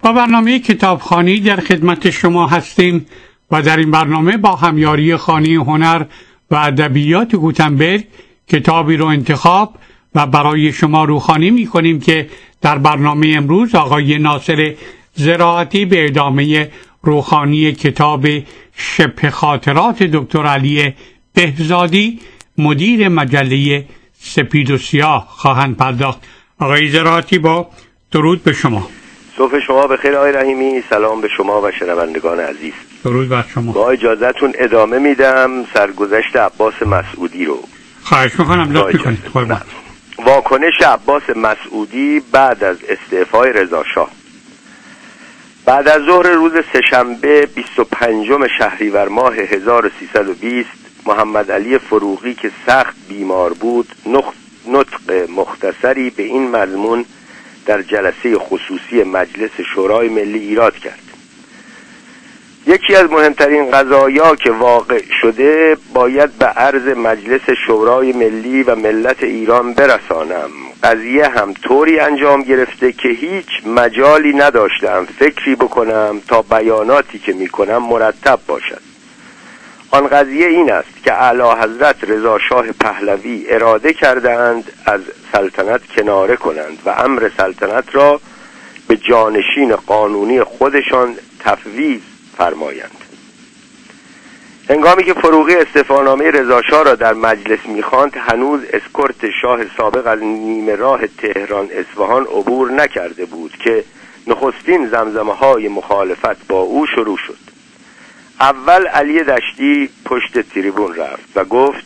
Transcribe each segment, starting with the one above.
با برنامه کتابخوانی در خدمت شما هستیم و در این برنامه با همیاری خانه هنر و ادبیات گوتنبرگ کتابی رو انتخاب و برای شما روخوانی می‌کنیم که در برنامه امروز آقای ناصر زراعتی به ادامه روخوانی کتاب شبه خاطرات دکتر علی بهزادی مدیر مجله سپید و سیاه خواهند پرداخت. آقای زراعتی با درود به شما. صبح شما بخیر آقای رحیمی، سلام به شما و شنوندگان عزیز. درود بر شما. با اجازهتون ادامه میدم سرگذشت عباس مسعودی رو. خواهش میکنم لطف کنید. واکنش عباس مسعودی بعد از استعفای رضا شاه. بعد از ظهر روز سه‌شنبه 25 شهریور ماه 1320 محمد علی فروغی که سخت بیمار بود نطق مختصری به این مضمون در جلسه خصوصی مجلس شورای ملی ایراد کرد. یکی از مهمترین قضایا که واقع شده باید به عرض مجلس شورای ملی و ملت ایران برسانم. قضیه هم طوری انجام گرفته که هیچ مجالی نداشتم فکری بکنم تا بیاناتی که میکنم مرتب باشد. آن قضیه این است که اعلی حضرت رضا شاه پهلوی اراده کردند از سلطنت کناره کنند و امر سلطنت را به جانشین قانونی خودشان تفویض فرمایند. هنگامی که فروغی استعفانامه رضا شاه را در مجلس می‌خواند هنوز اسکورت شاه سابق از نیمه راه تهران اصفهان عبور نکرده بود که نخستین زمزمه‌های مخالفت با او شروع شد. اول علی دشتی پشت تریبون رفت و گفت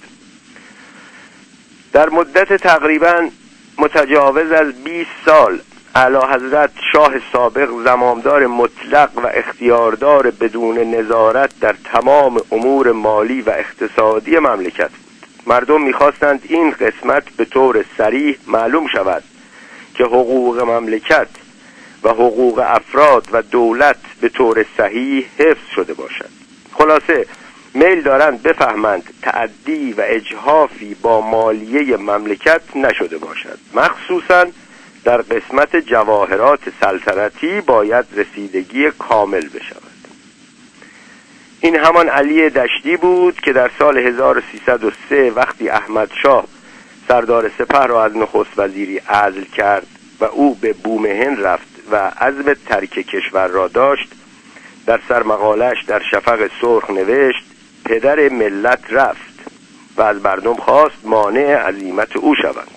در مدت تقریباً متجاوز از 20 سال اعلی حضرت شاه سابق زمامدار مطلق و اختیاردار بدون نظارت در تمام امور مالی و اقتصادی مملکت بود. مردم می‌خواستند این قسمت به طور صریح معلوم شود که حقوق مملکت و حقوق افراد و دولت به طور صحیح حفظ شده باشد. خلاصه میل دارند بفهمند تعدی و اجحافی با مالیه مملکت نشده باشد. مخصوصاً در قسمت جواهرات سلطنتی باید رسیدگی کامل بشود. این همان علی دشتی بود که در سال 1303 وقتی احمد شاه سردار سپه را از نخست وزیری عزل کرد و او به بومهن رفت و عزم ترک کشور را داشت در سرمقالش در شفق سرخ نوشت پدر ملت رفت و از مردم خواست مانع عزیمت او شوند.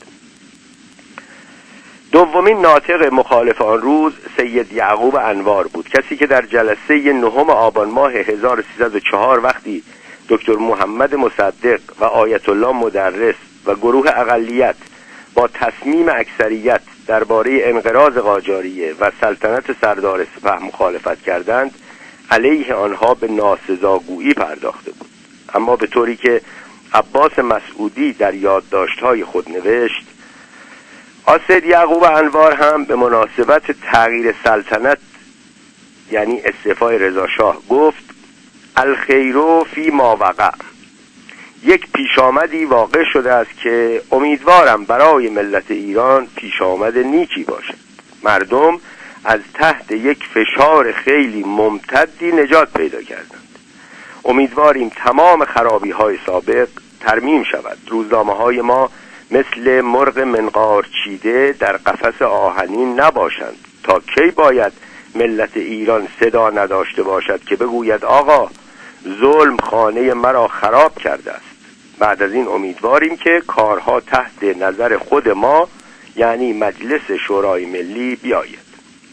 دومین ناطق مخالف آن روز سید یعقوب انوار بود، کسی که در جلسه 9 آبان ماه 1304 وقتی دکتر محمد مصدق و آیت الله مدرس و گروه اقلیت با تصمیم اکثریت درباره انقراض قاجاریه و سلطنت سردار سپه مخالفت کردند علیه آنها به ناسزاگویی پرداخته بود. اما به طوری که عباس مسعودی در یادداشت‌های خود نوشت سید یعقوب انوار هم به مناسبت تغییر سلطنت یعنی استعفای رضا شاه گفت الخیر فی ما وقع. یک پیشامدی واقع شده است که امیدوارم برای ملت ایران پیشامد نیکی باشد. مردم از تحت یک فشار خیلی ممتدی نجات پیدا کردند. امیدواریم تمام خرابی‌های سابق ترمیم شود. روزنامه‌های ما مثل مرغ منقار چیده در قفس آهنین نباشند. تا کی باید ملت ایران صدا نداشته باشد که بگوید آقا ظلم خانه مرا خراب کرده است؟ بعد از این امیدواریم که کارها تحت نظر خود ما یعنی مجلس شورای ملی بیاید.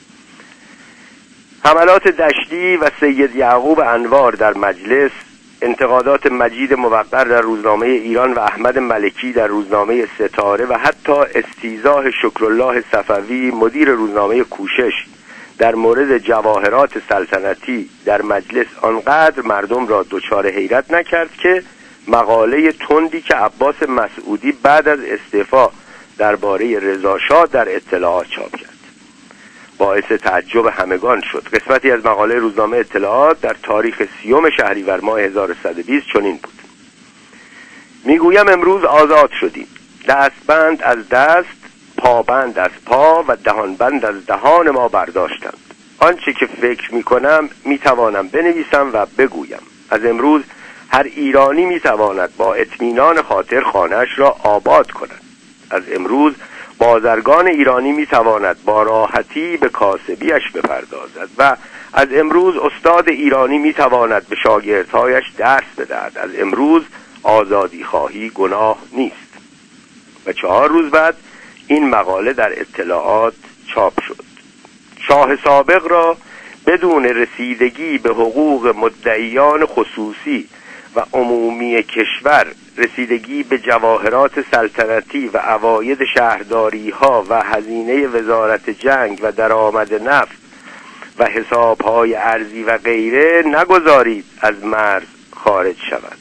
حملات دشتی و سید یعقوب انوار در مجلس، انتقادات مجید موقر در روزنامه ایران و احمد ملکی در روزنامه ستاره و حتی استیضاح شکرالله صفوی مدیر روزنامه کوشش در مورد جواهرات سلطنتی در مجلس آنقدر مردم را دچار حیرت نکرد که مقاله تندی که عباس مسعودی بعد از استعفا درباره رضا شاه در اطلاعات چاپ کرد باعث تعجب همگان شد. قسمتی از مقاله روزنامه اطلاعات در تاریخ 30 شهریور ماه 1120 چنین بود: میگویم امروز آزاد شدیم. دستبند از دست، پابند از پا و دهانبند از دهان ما برداشتند. آنچه که فکر میکنم میتوانم بنویسم و بگویم. از امروز هر ایرانی میتواند با اطمینان خاطر خانه‌اش را آباد کند. از امروز بازرگان ایرانی میتواند با راحتی به کاسبیش بپردازد و از امروز استاد ایرانی میتواند به شاگردهایش درس بدهد. از امروز آزادی خواهی گناه نیست. و 4 روز بعد این مقاله در اطلاعات چاپ شد. شاه سابق را بدون رسیدگی به حقوق مدعیان خصوصی و عمومی کشور، رسیدگی به جواهرات سلطنتی و عواید شهرداری ها و هزینه وزارت جنگ و درآمد نفت و حسابهای ارضی و غیره نگذارید از مرز خارج شود.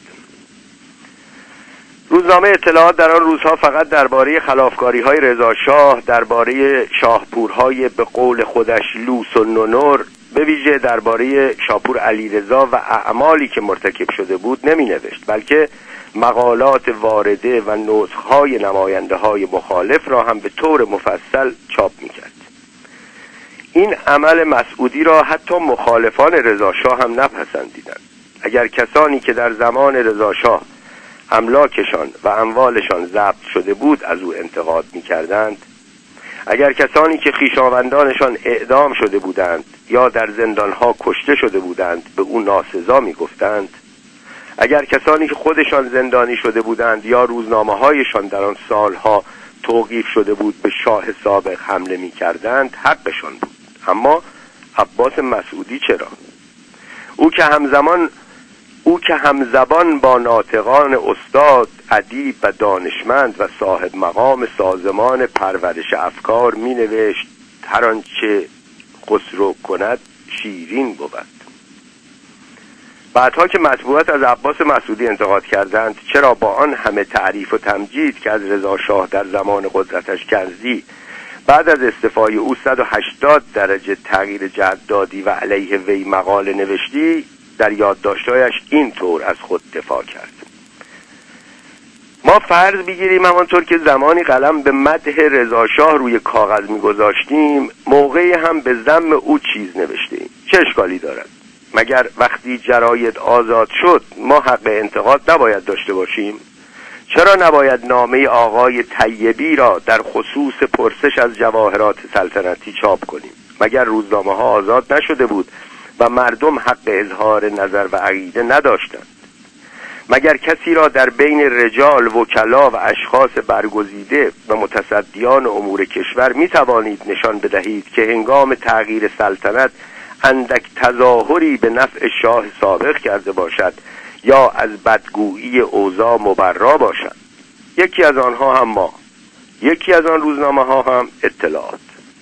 روزنامه اطلاعات در آن روزها فقط درباره خلافکاری‌های رضاشاه، درباره شاهپورهای به قول خودش لوس و نونور، به ویژه درباره شاپور علیرضا و اعمالی که مرتکب شده بود نمی‌نوشت، بلکه مقالات وارده و نسخ‌های نماینده‌های مخالف را هم به طور مفصل چاپ می‌کرد. این عمل مسعودی را حتی مخالفان رضاشاه هم نپسندیدند. اگر کسانی که در زمان رضاشاه املاکشان و اموالشان ضبط شده بود از او انتقاد می‌کردند، اگر کسانی که خویشاوندانشان اعدام شده بودند یا در زندانها کشته شده بودند به او ناسزا می‌گفتند، اگر کسانی که خودشان زندانی شده بودند یا روزنامه‌هایشان در آن سالها توقیف شده بود به شاه سابق حمله می‌کردند، حقشان بود. اما عباس مسعودی چرا؟ او که همزبان با ناطقان استاد، ادیب و دانشمند و صاحب مقام سازمان پرورش افکار می نوشت هر آنچه خسرو کند شیرین بود. بعدها که مطبوعات از عباس مسعودی انتقاد کردند چرا با آن همه تعریف و تمجید که از رضا شاه در زمان قدرتش کردی بعد از استعفای او 180 درجه تغییر جهت دادی و علیه وی مقاله نوشتی، در یادداشت‌هایش این طور از خود دفاع کرد: ما فرض بگیریم همانطور که زمانی قلم به مدح رضا شاه روی کاغذ می‌گذاشتیم، موقعی هم به ذم او چیز نوشتیم. چه اشکالی دارد؟ مگر وقتی جراید آزاد شد ما حق انتقاد نباید داشته باشیم؟ چرا نباید نامه آقای طیبی را در خصوص پرسش از جواهرات سلطنتی چاپ کنیم؟ مگر روزنامه‌ها آزاد نشده بود و مردم حق اظهار نظر و عقیده نداشتند؟ مگر کسی را در بین رجال، وکلا و اشخاص برگزیده و متصدیان امور کشور می توانید نشان بدهید که هنگام تغییر سلطنت اندک تظاهری به نفع شاه سابق کرده باشد یا از بدگویی اوضاع مبرا باشد؟ یکی از آنها هم ما، یکی از آن روزنامه‌ها هم اطلاعات.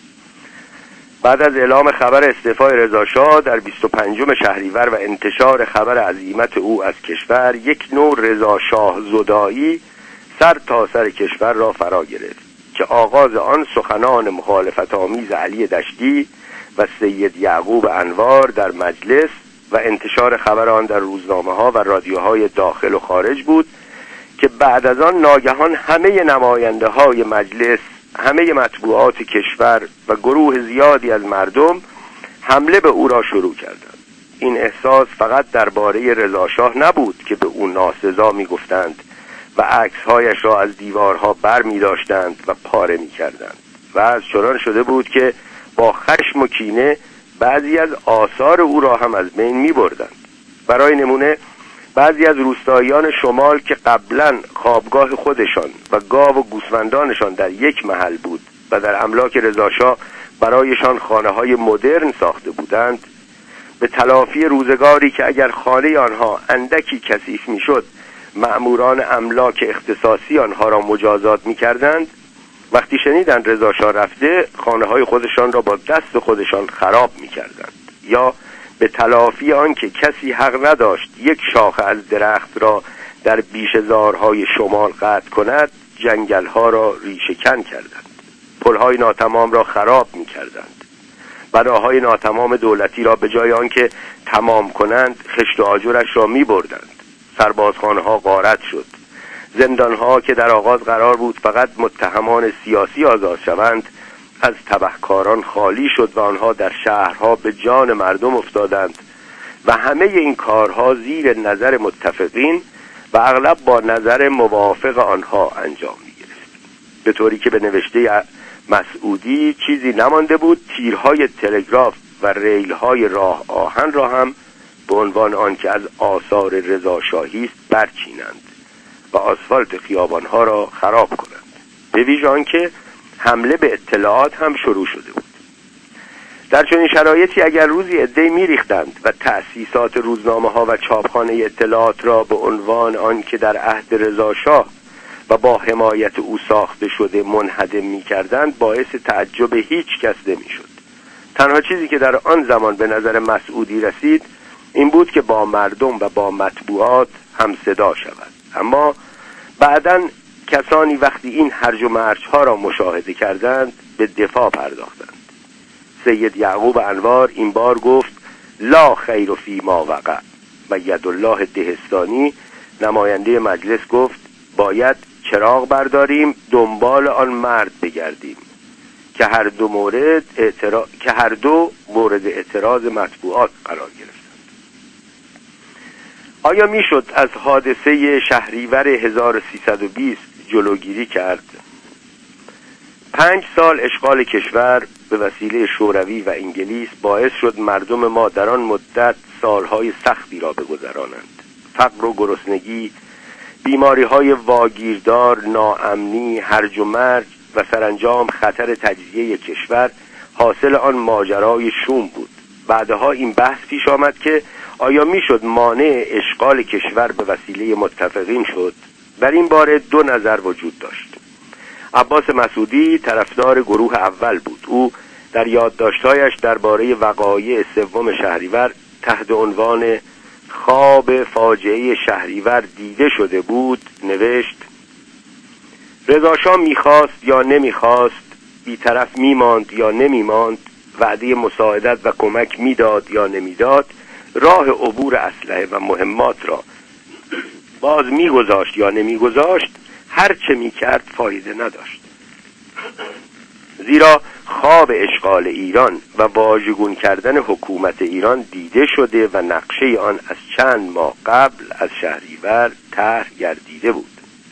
بعد از اعلام خبر استعفای رضا شاه در 25 شهریور و انتشار خبر عزیمت او از کشور، یک نوع رضا شاه زدایی سر تا سر کشور را فرا گرفت که آغاز آن سخنان مخالفت آمیز علی دشتی و سید یعقوب انوار در مجلس و انتشار خبر آن در روزنامه‌ها و رادیوهای داخل و خارج بود که بعد از آن ناگهان همه نماینده‌های مجلس، همه مطبوعات کشور و گروه زیادی از مردم حمله به او را شروع کردند. این احساس فقط درباره رضا شاه نبود که به او ناسزا می‌گفتند و عکس‌هایش را از دیوارها بر می‌داشتند و پاره می‌کردند، و از چنان شده بود که با خشم و کینه بعضی از آثار او را هم از بین می‌بردند. برای نمونه بعضی از روستاییان شمال که قبلا خوابگاه خودشان و گاو و گوسفندانشان در یک محل بود و در املاک رضاشاه برایشان خانه‌های مدرن ساخته بودند، به تلافی روزگاری که اگر خانه آنها اندکی کثیف میشد مأموران املاک اختصاصی آنها را مجازات می‌کردند، وقتی شنیدند رضاشاه رفته خانه‌های خودشان را با دست خودشان خراب می‌کردند، یا به تلافی آن که کسی حق نداشت یک شاخه از درخت را در بیشه‌زارهای شمال قطع کند جنگل‌ها را ریشه‌کن کردند، پل‌های ناتمام را خراب می‌کردند، بناهای ناتمام دولتی را به جای آنکه تمام کنند خشت و آجرش را می‌بردند، سربازخانه‌ها غارت شد، زندان‌ها که در آغاز قرار بود فقط متهمان سیاسی آزاد شوند از تبهکاران خالی شد و آنها در شهرها به جان مردم افتادند و همه این کارها زیر نظر متفقین و اغلب با نظر موافق آنها انجام می‌گرفت، به طوری که به نوشته مسعودی چیزی نمانده بود تیرهای تلگراف و ریل‌های راه آهن را هم به عنوان آنکه از آثار رضاشاهی است برچینند و آسفالت خیابانها را خراب کنند. به ویژه آنکه حمله به اطلاعات هم شروع شده بود. در چنین شرایطی اگر روزی عده‌ای می‌ریختند و تأسیسات روزنامه‌ها و چاپخانه اطلاعات را به عنوان آنکه در عهد رضاشاه و با حمایت او ساخته شده منهدم می‌کردند، باعث تعجب هیچ کس نمی‌شد. تنها چیزی که در آن زمان به نظر مسعودی رسید این بود که با مردم و با مطبوعات هم صدا شود. اما بعداً کسانی وقتی این هرج و مرج‌ها را مشاهده کردند به دفاع پرداختند. سید یعقوب انوار این بار گفت لا خیر فی ما وقع و یدالله دهستانی نماینده مجلس گفت باید چراغ برداریم دنبال آن مرد بگردیم که هر دو مورد اعتراض مطبوعات قرار گرفتند. آیا میشد از حادثه شهریور 1320 جلوگیری کرد؟ 5 سال اشغال کشور به وسیله شوروی و انگلیس باعث شد مردم ما در آن مدت سالهای سختی را بگذرانند. فقر و گرسنگی، بیماری‌های واگیردار، ناامنی، هرج و مرج و سرانجام خطر تجزیه کشور حاصل آن ماجرای شوم بود. بعدها این بحث پیش آمد که آیا میشد مانع اشغال کشور به وسیله متفقین شد؟ در این باره 2 نظر وجود داشت. عباس مسعودی طرفدار گروه اول بود. او در یادداشت‌هایش درباره وقایع 3 شهریور تحت عنوان خواب فاجعه شهریور دیده شده بود نوشت رضاشاه میخواست یا نمیخواست، بی‌طرف میماند یا نمیماند، وعده مساعدت و کمک میداد یا نمیداد، راه عبور اسلحه و مهمات را باز میگذاشت یا نمیگذاشت، هر چه میکرد فایده نداشت. زیرا خواب اشغال ایران و واژگون کردن حکومت ایران دیده شده و نقشه آن از چند ماه قبل از شهریور طرح گردیده بود.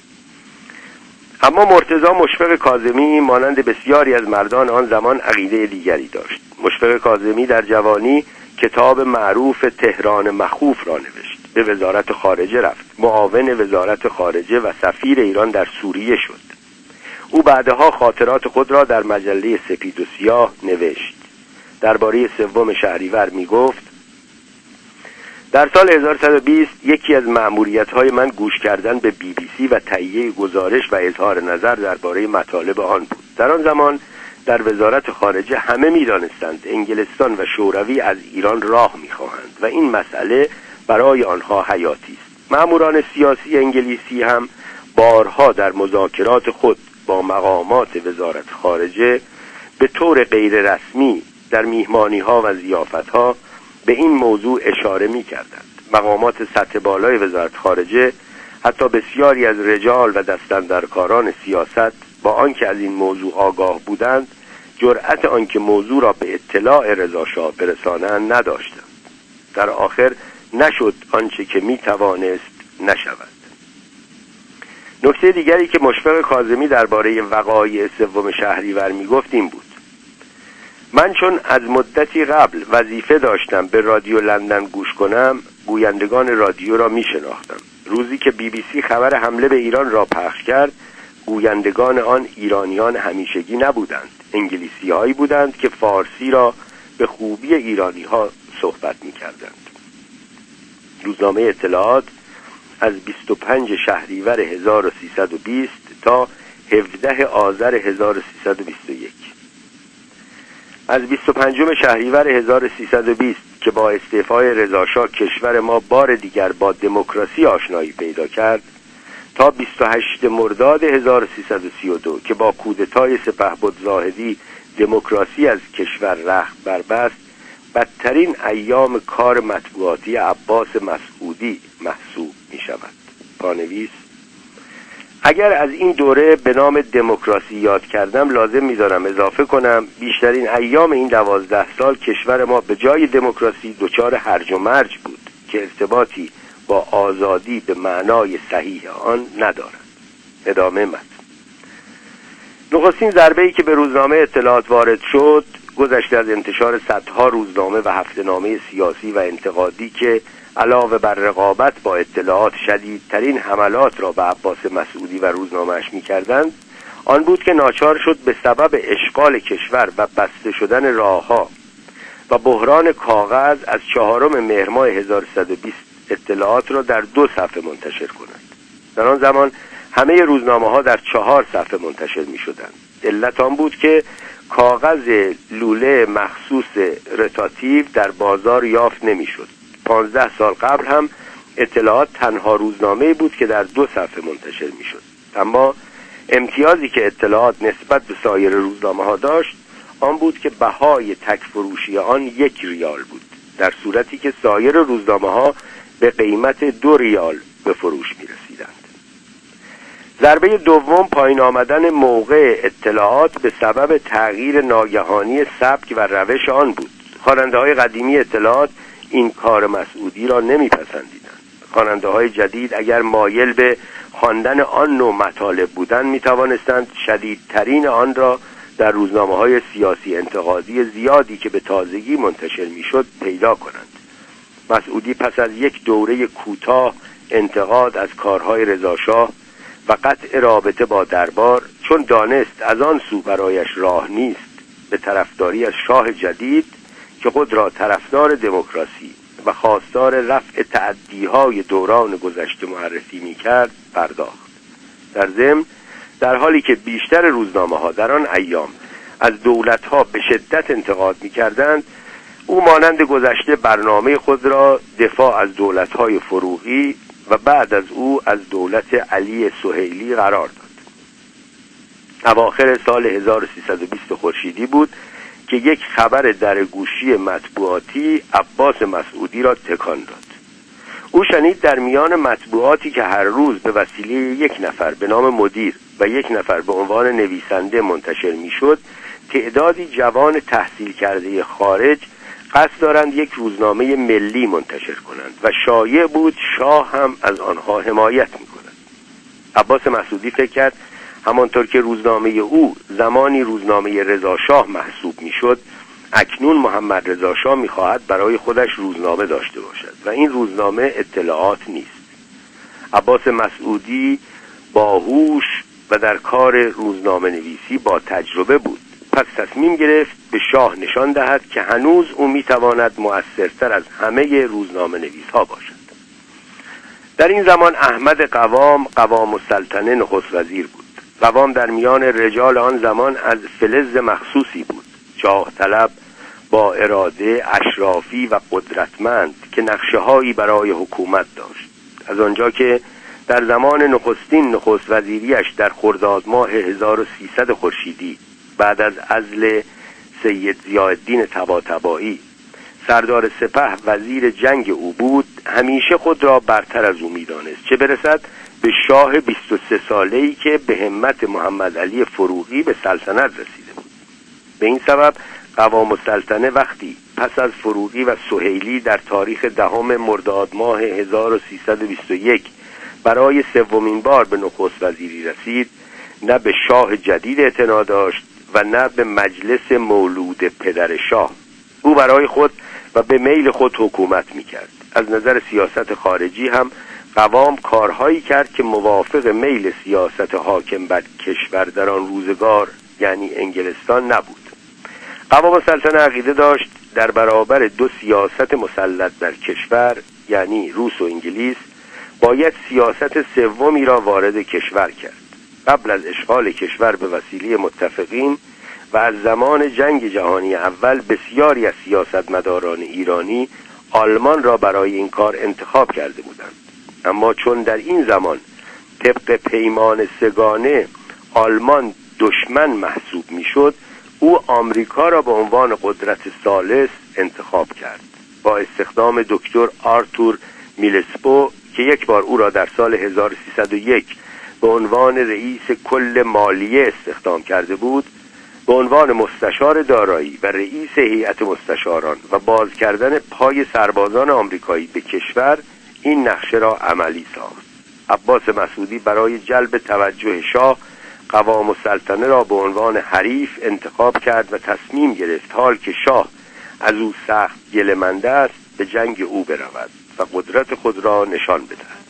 اما مرتضی مشفق کاظمی مانند بسیاری از مردان آن زمان عقیده دیگری داشت. مشفق کاظمی در جوانی کتاب معروف تهران مخوف را نوشت. به وزارت خارجه رفت. معاون وزارت خارجه و سفیر ایران در سوریه شد. او بعدها خاطرات خود را در مجله سپید و سیاه نوشت. درباره 3 شهریور می گفت در سال 1120 یکی از مأموریت‌های من گوش کردن به BBC و تهیه گزارش و اظهار نظر درباره مطالب آن بود. در آن زمان در وزارت خارجه همه می‌دانستند انگلستان و شوروی از ایران راه می‌خواهند و این مسئله برای آنها حیاتی است. مأموران سیاسی انگلیسی هم بارها در مذاکرات خود با مقامات وزارت خارجه به طور غیر رسمی در میهمانی‌ها و ضیافت‌ها به این موضوع اشاره می‌کردند. مقامات سطح بالای وزارت خارجه، حتی بسیاری از رجال و دستاندرکاران سیاست با آنکه از این موضوع آگاه بودند، جرأت آنکه موضوع را به اطلاع رضاشاه برسانند نداشتند. در آخر نشد آنچه که می‌توانست نشود. نکته دیگری که مشفق کاظمی درباره وقایع 3 شهریور میگفت این بود: من چون از مدتی قبل وظیفه داشتم به رادیو لندن گوش کنم، گویندگان رادیو را میشناختم. روزی که BBC خبر حمله به ایران را پخش کرد، گویندگان آن ایرانیان همیشگی نبودند. انگلیسی‌هایی بودند که فارسی را به خوبی ایرانی‌ها صحبت می‌کردند. روزنامه اطلاعات از 25 شهریور 1320 تا 17 آذر 1321. از 25 شهریور 1320 که با استعفای رضاشاه کشور ما بار دیگر با دموکراسی آشنایی پیدا کرد تا 28 مرداد 1332 که با کودتای سپهبد زاهدی دموکراسی از کشور رخت بربست، بدترین ایام کار مطبوعاتی عباس مسعودی محسوب می شود. پانویس: اگر از این دوره به نام دموکراسی یاد کردم، لازم می‌دارم اضافه کنم بیشترین ایام این 12 سال کشور ما به جای دموکراسی دچار هرج و مرج بود که ارتباطی با آزادی به معنای صحیح آن ندارد. ادامه متن. نخستین ضربه‌ای که به روزنامه اطلاعات وارد شد، گذشته از انتشار صدها روزنامه و هفته‌نامه سیاسی و انتقادی که علاوه بر رقابت با اطلاعات شدیدترین حملات را به عباس مسعودی و روزنامه‌اش می‌کردند، آن بود که ناچار شد به سبب اشغال کشور و بسته شدن راه‌ها و بحران کاغذ از 4 مهر ماه 1320 اطلاعات را در 2 صفحه منتشر کند. در آن زمان همه روزنامه‌ها در 4 صفحه منتشر می‌شدند. علت آن بود که کاغذ لوله مخصوص رتاتیو در بازار یافت نمی‌شد. 15 سال قبل هم اطلاعات تنها روزنامه‌ای بود که در 2 صفحه منتشر می‌شد. اما امتیازی که اطلاعات نسبت به سایر روزنامه‌ها داشت آن بود که بهای تک فروشی آن 1 ریال بود، در صورتی که سایر روزنامه‌ها به قیمت 2 ریال به فروش می‌رسیدند. ضربه دوم پایین آمدن موقع اطلاعات به سبب تغییر ناگهانی سبک و روش آن بود. خواننده‌های قدیمی اطلاعات این کار مسعودی را نمی‌پسندیدند. خواننده‌های جدید اگر مایل به خواندن آن نوع مطالب بودند می‌توانستند شدیدترین آن را در روزنامه‌های سیاسی انتقادی زیادی که به تازگی منتشر می‌شد پیدا کنند. مسعودی پس از یک دوره کوتاه انتقاد از کارهای رضاشاه و قطع رابطه با دربار، چون دانست از آن سو برایش راه نیست، به طرفداری از شاه جدید که خود را طرفدار دموکراسی و خواستار رفع تعدی‌های دوران گذشته معرفی می‌کرد پرداخت. در ضمن در حالی که بیشتر روزنامه‌ها در آن ایام از دولت‌ها به شدت انتقاد می‌کردند، او مانند گذشته برنامه خود را دفاع از دولت‌های فروغی و بعد از او از دولت علی سهیلی قرار داد. اواخر سال 1320 خورشیدی بود که یک خبر درگوشی مطبوعاتی عباس مسعودی را تکان داد. او شنید در میان مطبوعاتی که هر روز به وسیله یک نفر به نام مدیر و یک نفر به عنوان نویسنده منتشر میشد، تعدادی جوان تحصیل کرده خارج قصد دارند یک روزنامه ملی منتشر کنند و شایع بود شاه هم از آنها حمایت می‌کند. عباس مسعودی فکر کرد همانطور که روزنامه او زمانی روزنامه رضاشاه محسوب میشد، اکنون محمد رضا شاه می‌خواهد برای خودش روزنامه داشته باشد و این روزنامه اطلاعات نیست. عباس مسعودی باهوش و در کار روزنامه نویسی با تجربه بود. پس تصمیم گرفت به شاه نشان دهد که هنوز او میتواند مؤثرتر از همه روزنامه نویس‌ها باشد. در این زمان احمد قوام السلطنه نخست وزیر بود. قوام در میان رجال آن زمان از فلز مخصوصی بود، جاه طلب، با اراده، اشرافی و قدرتمند که نقشه‌هایی برای حکومت داشت. از آنجا که در زمان نخستین نخست وزیریش در خرداد ماه 1300 خورشیدی بعد از عزل سید ضیاءالدین طباطبایی سردار سپه وزیر جنگ او بود، همیشه خود را برتر از او می‌دانست، چه برسد به شاه 23 ساله‌ای که به همت محمد علی فروغی به سلطنت رسیده بود. به این سبب قوام السلطنه وقتی پس از فروغی و سهیلی در تاریخ 10 مرداد ماه 1321 برای 3مین بار به نخست وزیری رسید، نه به شاه جدید اعتنا داشت و نه به مجلس مولود پدر شاه. او برای خود و به میل خود حکومت می‌کرد. از نظر سیاست خارجی هم قوام کارهایی کرد که موافق میل سیاست حاکم بر کشور در آن روزگار یعنی انگلستان نبود. قوام السلطنه عقیده داشت در برابر 2 سیاست مسلط در کشور یعنی روس و انگلیس باید سیاست سومی را وارد کشور کرد. قبل از اشغال کشور به وسیله متفقین و از زمان جنگ جهانی اول بسیاری از سیاستمداران ایرانی آلمان را برای این کار انتخاب کرده بودند. اما چون در این زمان طبق پیمان سگانه آلمان دشمن محسوب میشد، او آمریکا را به عنوان قدرت ثالث انتخاب کرد. با استخدام دکتر آرتور میلسپو که یک بار او را در سال 1301 به عنوان رئیس کل مالیه استخدام کرده بود، به عنوان مستشار دارایی و رئیس هیئت مستشاران و باز کردن پای سربازان آمریکایی به کشور این نقشه را عملی ساخت. عباس مسعودی برای جلب توجه شاه قوام السلطنه را به عنوان حریف انتخاب کرد و تصمیم گرفت حال که شاه از او سخت گله‌مند است به جنگ او برود و قدرت خود را نشان بدهد.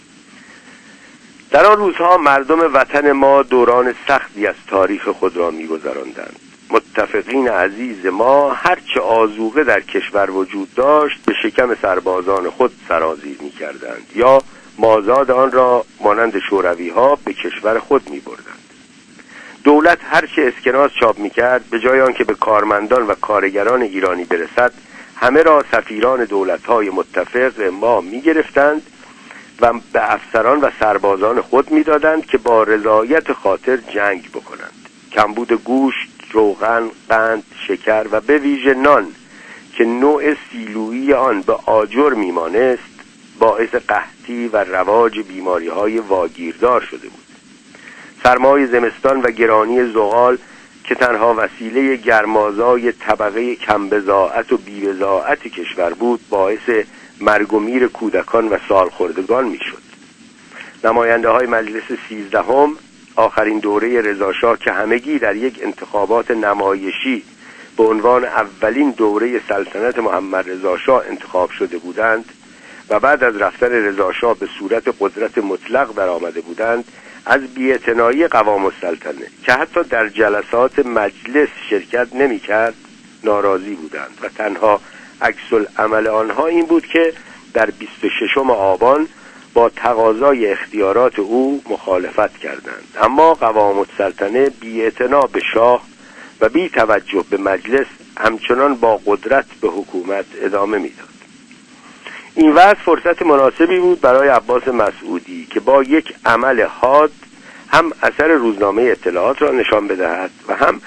در آن روزها مردم وطن ما دوران سختی از تاریخ خود را می‌گذراندند. متفقین عزیز ما هرچه آذوقه در کشور وجود داشت به شکم سربازان خود سرازیر می‌کردند یا مازاد آن را مانند شوروی‌ها به کشور خود می‌بردند. دولت هرچه اسکناس چاپ می‌کرد به جای آنکه به کارمندان و کارگران ایرانی برسد، همه را سفیران دولت‌های متفق ما می‌گرفتند و به افسران و سربازان خود می‌دادند که با رضایت خاطر جنگ بکنند. کمبود گوشت، روغن، قند، شکر و به ویژه نان که نوع سیلویی آن به آجر میمانست باعث قحطی و رواج بیماری‌های واگیردار شده بود. سرمای زمستان و گرانی زغال که تنها وسیله گرمازای طبقه کمبضاعت و بی‌بضاعت کشور بود باعث مرگ و میر کودکان و سالخوردگان میشد. نماینده های مجلس 13 آخرین دوره رضاشاه که همگی در یک انتخابات نمایشی به عنوان اولین دوره سلطنت محمد رضاشاه انتخاب شده بودند و بعد از رفتن رضاشاه به صورت قدرت مطلق در آمده بودند، از بی‌اعتنایی قوام السلطنه که حتی در جلسات مجلس شرکت نمی‌کرد ناراضی بودند و تنها عکس العمل آنها این بود که در 26 آبان با تقاضای اختیارات او مخالفت کردند. اما قوام السلطنه بی‌اعتنا به شاه و بی توجه به مجلس همچنان با قدرت به حکومت ادامه میداد. این وضع فرصت مناسبی بود برای عباس مسعودی که با یک عمل حاد هم اثر روزنامه اطلاعات را نشان بدهد و هم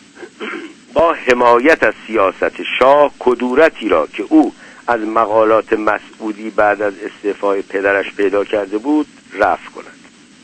با حمایت از سیاست شاه کدورتی را که او از مقالات مسعودی بعد از استعفای پدرش پیدا کرده بود رفع کند.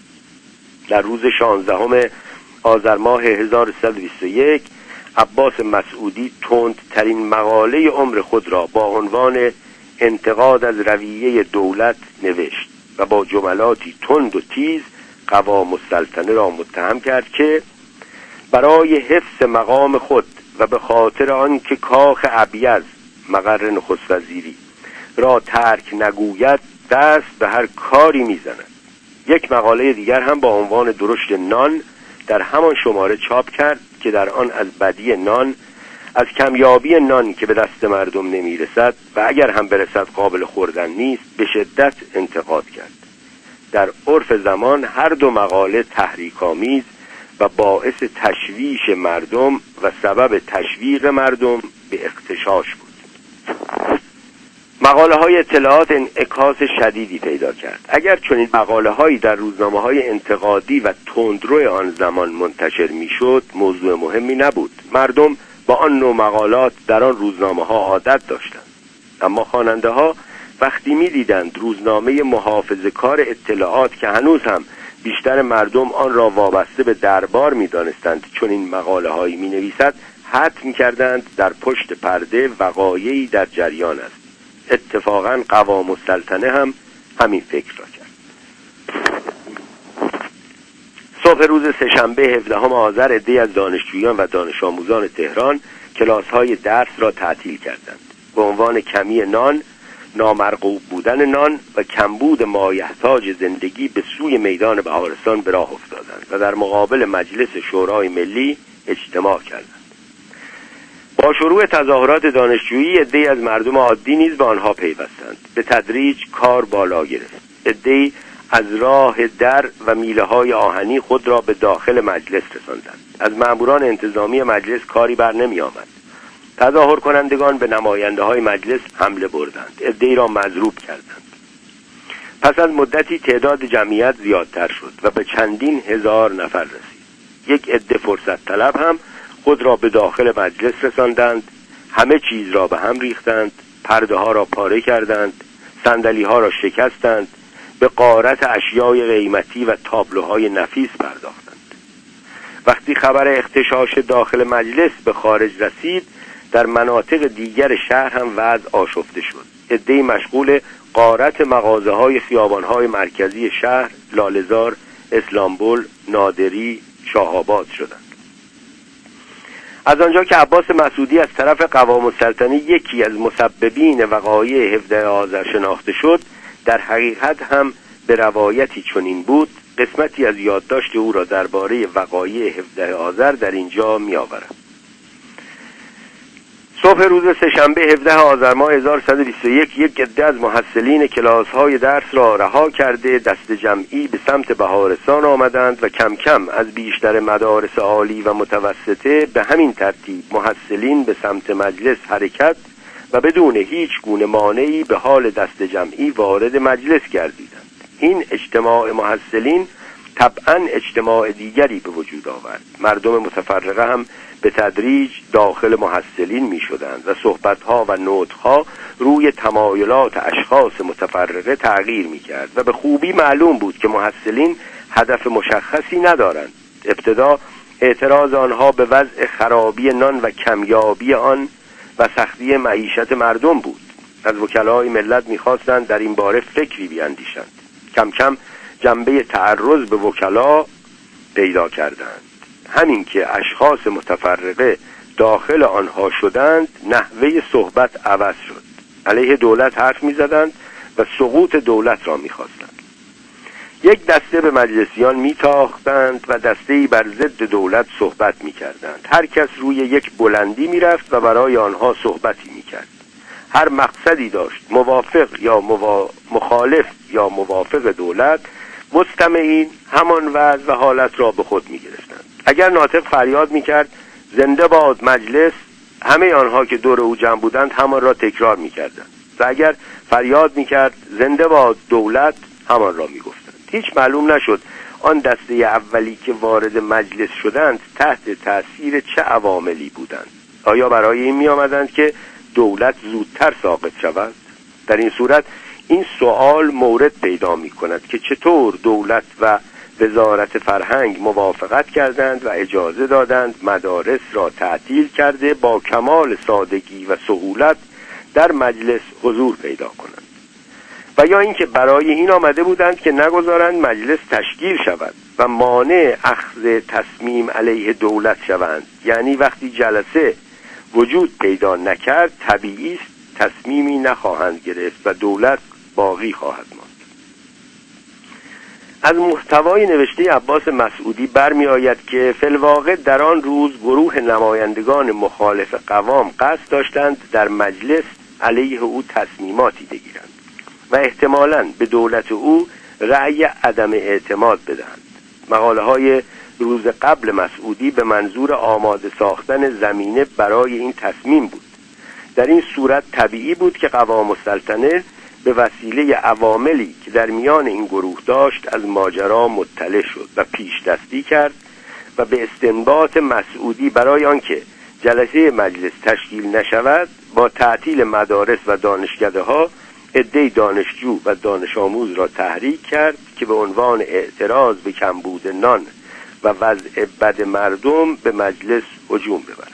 در روز 16 آذر ماه 1321 عباس مسعودی تندترین مقاله عمر خود را با عنوان انتقاد از رویه دولت نوشت و با جملاتی تند و تیز قوام السلطنه را متهم کرد که برای حفظ مقام خود و به خاطر آنکه کاخ ابیض مقر نخست وزیری را ترک نگوید دست به هر کاری میزند. یک مقاله دیگر هم با عنوان درشت نان در همان شماره چاپ کرد که در آن از بدی نان، از کمیابی نان که به دست مردم نمیرسد و اگر هم برسد قابل خوردن نیست به شدت انتقاد کرد. در عرف زمان هر دو مقاله تحریک‌آمیز و باعث تشویش مردم و سبب تشویق مردم به اغتشاش بود. مقاله های اطلاعات انعکاس شدیدی پیدا کرد. اگر چنین مقاله هایی در روزنامه های انتقادی و تندرو آن زمان منتشر می شد موضوع مهمی نبود. مردم با آن نوع مقالات در آن روزنامه ها عادت داشتند. اما خواننده ها وقتی می دیدند روزنامه محافظه‌کار اطلاعات که هنوز هم بیشتر مردم آن را وابسته به دربار می دانستند چون این مقاله هایی می نویسد، حدس می کردند در پشت پرده وقایعی در جریان است. اتفاقا قوام السلطنه هم همین فکر را کرد. صبح روز سه‌شنبه 17 آذر عده‌ای از دانشجویان و دانش آموزان تهران کلاس‌های درس را تعطیل کردند. به عنوان کمی نان، نامرغوب بودن نان و کمبود مایحتاج زندگی به سوی میدان بهارستان به راه افتادند و در مقابل مجلس شورای ملی اجتماع کردند. با شروع تظاهرات دانشجویی عده‌ای از مردم عادی نیز به آنها پیوستند. به تدریج کار بالا گرفت. عده‌ای از راه در و میله‌های آهنی خود را به داخل مجلس رساندند. از ماموران انتظامی مجلس کاری بر نمی آمد. تظاهر کنندگان به نماینده‌های مجلس حمله بردند. عده‌ای را مضروب کردند. پس از مدتی تعداد جمعیت زیادتر شد و به چندین هزار نفر رسید. یک عده فرصت طلب هم خود را به داخل مجلس رساندند. همه چیز را به هم ریختند، پرده ها را پاره کردند، صندلی ها را شکستند، به غارت اشیای قیمتی و تابلوهای نفیس پرداختند. وقتی خبر اغتشاش داخل مجلس به خارج رسید، در مناطق دیگر شهر هم وضع آشفته شد. عده‌ای مشغول غارت مغازه‌های خیابان‌های مرکزی شهر، لاله‌زار، اسلامبول، نادری، شاه‌آباد شدند. از آنجا که عباس مسعودی از طرف قوام السلطنه یکی از مسببین وقایع 17 آذر شناخته شد، در حقیقت هم به روایتی چنین بود. قسمتی از یادداشت او را درباره وقایع 17 آذر در اینجا می‌آورم. صبح روز سه‌شنبه 17 آذر ماه 1121 یک عده از محصلین کلاس‌های درس را رها کرده دست جمعی به سمت بهارستان آمدند و کم کم از بیشتر مدارس عالی و متوسطه به همین ترتیب محصلین به سمت مجلس حرکت و بدون هیچ گونه مانعی به حال دست جمعی وارد مجلس گردیدند. این اجتماع محصلین طبعاً اجتماع دیگری به وجود آورد. مردم متفرقه هم به تدریج داخل محصلین می شدند و صحبتها و نطقها روی تمایلات اشخاص متفرقه تغییر می کرد و به خوبی معلوم بود که محصلین هدف مشخصی ندارند. ابتدا اعتراض آنها به وضع خرابی نان و کمیابی آن و سختی معیشت مردم بود. از وکلای ملت می خواستند در این باره فکری بیاندیشند. کم کم جنبه تعرض به وکلا پیدا کردند. همین که اشخاص متفرقه داخل آنها شدند، نحوه صحبت عوض شد. علیه دولت حرف می زدند و سقوط دولت را می خواستند. یک دسته به مجلسیان می تاختند و دسته‌ای بر ضد دولت صحبت می کردند. هر کس روی یک بلندی می رفت و برای آنها صحبتی می کرد. هر مقصدی داشت، موافق یا مخالف یا موافق دولت، مستمعین همان وضع و حالت را به خود می گرفتند. اگر ناطق فریاد می کرد زنده باد مجلس، همه آنها که دور او جمع بودند همان را تکرار می کردند و اگر فریاد می کرد زنده باد دولت، همان را می گفتند. هیچ معلوم نشد آن دسته اولی که وارد مجلس شدند تحت تأثیر چه عواملی بودند. آیا برای این می آمدند که دولت زودتر ساقط شود؟ در این صورت این سوال مورد پیدا می کند که چطور دولت و وزارت فرهنگ موافقت کردند و اجازه دادند مدارس را تعطیل کرده با کمال سادگی و سهولت در مجلس حضور پیدا کنند، و یا اینکه برای این آمده بودند که نگذارند مجلس تشکیل شود و مانع اخذ تصمیم علیه دولت شوند. یعنی وقتی جلسه وجود پیدا نکرد، طبیعی است تصمیمی نخواهند گرفت و دولت باقی خواهد ماند. از محتوای نوشته عباس مسعودی برمی آید که فی الواقع در آن روز گروه نمایندگان مخالف قوام قصد داشتند در مجلس علیه او تصمیماتی بگیرند و احتمالاً به دولت او رأی عدم اعتماد بدهند. مقاله های روز قبل مسعودی به منظور آماده ساختن زمینه برای این تصمیم بود. در این صورت طبیعی بود که قوام السلطنه به وسیله عواملی که در میان این گروه داشت از ماجرا مطلع شد و پیش دستی کرد و به استنباط مسعودی برای آنکه جلسه مجلس تشکیل نشود با تعطیل مدارس و دانشکده‌ها عده‌ای دانشجو و دانش آموز را تحریک کرد که به عنوان اعتراض به کمبود نان و وضع بد مردم به مجلس هجوم ببرند.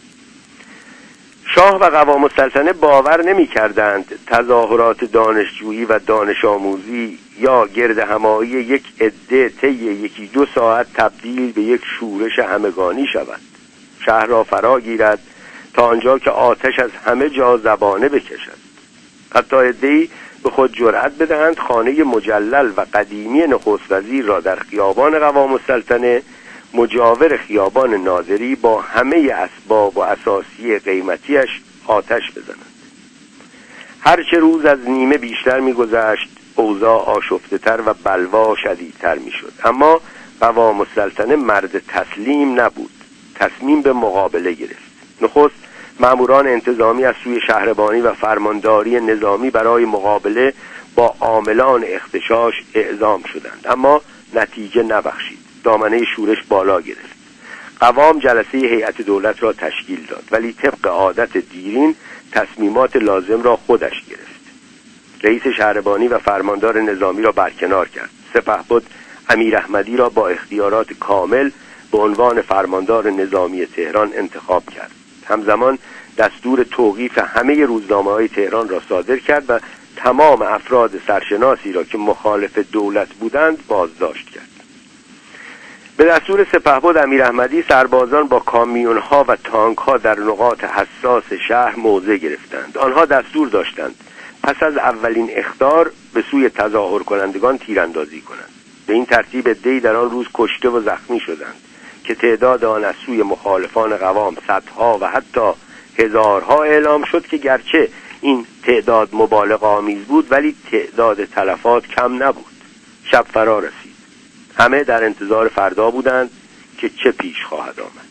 شاه و قوام السلطنه باور نمی کردند تظاهرات دانشجویی و دانش آموزی یا گرد همایی یک عده طی 1-2 ساعت تبدیل به یک شورش همگانی شود. شهر را فرا گیرد تا آنجا که آتش از همه جا زبانه بکشد. حتی عده‌ای به خود جرأت بدهند خانه مجلل و قدیمی نخست وزیر را در خیابان قوام السلطنه مجاور خیابان ناظری با همه اسباب و اساسی قیمتیش آتش بزنند. هرچه روز از نیمه بیشتر می‌گذشت اوضاع آشفته‌تر و بلوا شدیدتر می‌شد، اما قوام السلطنه مرد تسلیم نبود. تصمیم به مقابله گرفت. نخست ماموران انتظامی از سوی شهربانی و فرمانداری نظامی برای مقابله با عاملان اغتشاش اعزام شدند، اما نتیجه نبخشید. دامنه شورش بالا گرفت. قوام جلسه هیئت دولت را تشکیل داد، ولی طبق عادت دیرین تصمیمات لازم را خودش گرفت. رئیس شهربانی و فرماندار نظامی را برکنار کرد. سپهبد امیر احمدی را با اختیارات کامل به عنوان فرماندار نظامی تهران انتخاب کرد. همزمان دستور توقیف همه روزنامه‌های تهران را صادر کرد و تمام افراد سرشناسی را که مخالف دولت بودند بازداشت کرد. به دستور سپهبد امیر احمدی سربازان با کامیون‌ها و تانک‌ها در نقاط حساس شهر موضع گرفتند. آنها دستور داشتند پس از اولین اخطار به سوی تظاهر کنندگان تیراندازی کنند. به این ترتیب عده‌ای در آن روز کشته و زخمی شدند که تعداد آن از سوی مخالفان قوام صدها و حتی هزارها اعلام شد که گرچه این تعداد مبالغه آمیز بود ولی تعداد تلفات کم نبود. شب فرا رسید. همه در انتظار فردا بودند که چه پیش خواهد آمد.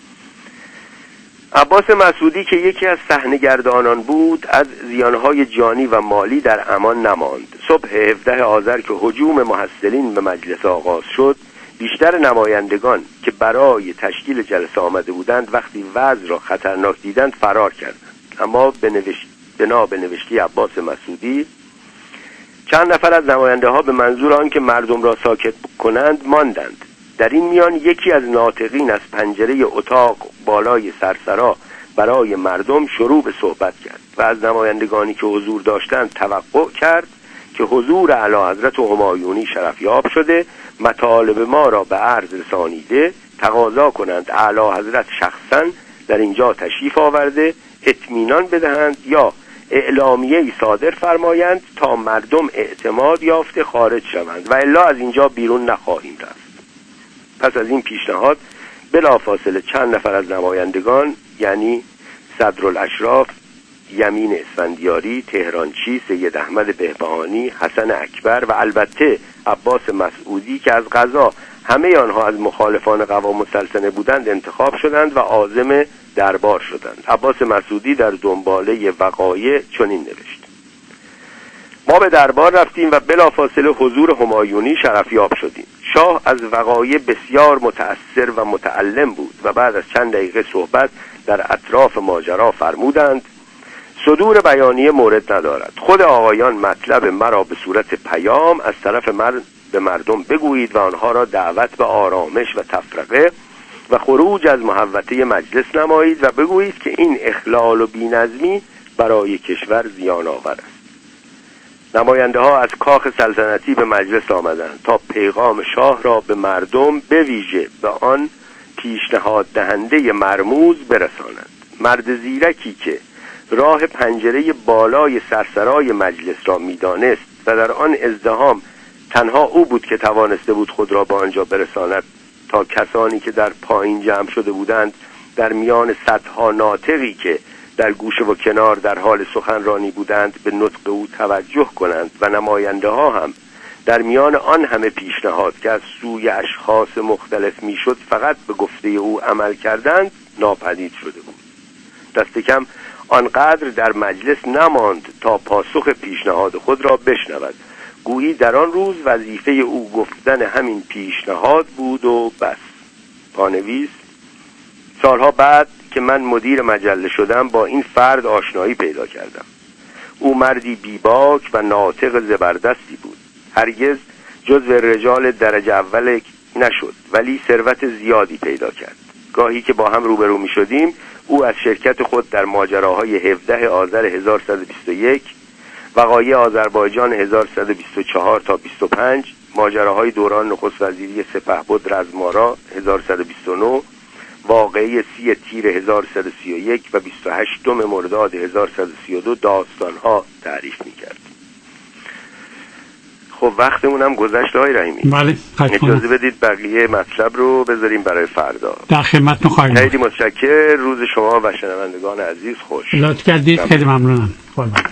عباس مسعودی که یکی از صحنه‌گردانان بود از زیانهای جانی و مالی در امان نماند. صبح 17 آذر که هجوم محصلین به مجلس آغاز شد، بیشتر نمایندگان که برای تشکیل جلسه آمده بودند وقتی وضع را خطرناک دیدند فرار کردند. اما بنا به نوشته عباس مسعودی چند نفر از نماینده ها به منظور آنکه مردم را ساکت کنند ماندند. در این میان یکی از ناطقین از پنجره اتاق بالای سرسرا برای مردم شروع به صحبت کرد و از نمایندگانی که حضور داشتند توقع کرد که حضور اعلیحضرت همایونی شرفیاب شده، مطالب ما را به عرض رسانیده، تقاضا کنند اعلیحضرت شخصا در اینجا تشریف آورده اطمینان بدهند یا اعلامیه‌ای صادر فرمایند تا مردم اعتماد یافته خارج شوند و الا از اینجا بیرون نخواهیم رفت. پس از این پیشنهاد بلافاصله چند نفر از نمایندگان یعنی صدرالاشراف یمین اسفندیاری، تهرانچی، سید احمد بهبهانی، حسن اکبر و البته عباس مسعودی که از قضا همه آنها از مخالفان قوام السلطنه بودند انتخاب شدند و عازم دربار شدند. عباس مسعودی در دنباله وقایع چنین نوشت: ما به دربار رفتیم و بلافاصله حضور همایونی شرفیاب شدیم. شاه از وقایع بسیار متأثر و متألم بود و بعد از چند دقیقه صحبت در اطراف ماجرا فرمودند صدور بیانیه مورد ندارد. خود آقایان مطلب مرا به صورت پیام از طرف به مردم بگویید و آنها را دعوت به آرامش و تفرقه و خروج از محوطه مجلس نمایید و بگویید که این اخلال و بی‌نظمی برای کشور زیان آور است. نماینده ها از کاخ سلطنتی به مجلس آمدند تا پیغام شاه را به مردم به ویژه به آن پیشنهاد دهنده مرموز برسانند. مرد زیرکی که راه پنجره بالای سرسرای مجلس را میدانست و در آن ازدحام تنها او بود که توانسته بود خود را به آنجا برساند تا کسانی که در پایین جمع شده بودند در میان صدها ناطقی که در گوشه و کنار در حال سخنرانی بودند به نطق او توجه کنند و نماینده ها هم در میان آن همه پیشنهاد که از سوی اشخاص مختلف میشد فقط به گفته او عمل کردند ناپدید شده بود. دست کم آنقدر در مجلس نماند تا پاسخ پیشنهاد خود را بشنود. گویی در آن روز وظیفه او گفتن همین پیشنهاد بود و بس. پانویس: سالها بعد که من مدیر مجله شدم با این فرد آشنایی پیدا کردم. او مردی بیباک و ناطق زبردستی بود. هرگز جزو رجال درجه اول نشد ولی ثروت زیادی پیدا کرد. گاهی که با هم روبرو می شدیم او از شرکت خود در ماجراهای 17 آذر 1121، وقایع آذربایجان 1124 تا 25، ماجراهای دوران نخست وزیری سپهبد رزمارا 1129، واقعه 30 تیر 1131 و 28 مرداد 1132 داستانها تعریف می‌کرد. خب وقتمون هم گذشت آقای رحیمی. بله، اجازه بدید بقیه مطلب رو بذاریم برای فردا. در خدمتتون خواهیم. خیلی متشکرم. روز شما و شنوندگان عزیز خوش. لطف کردید. خیلی ممنونم.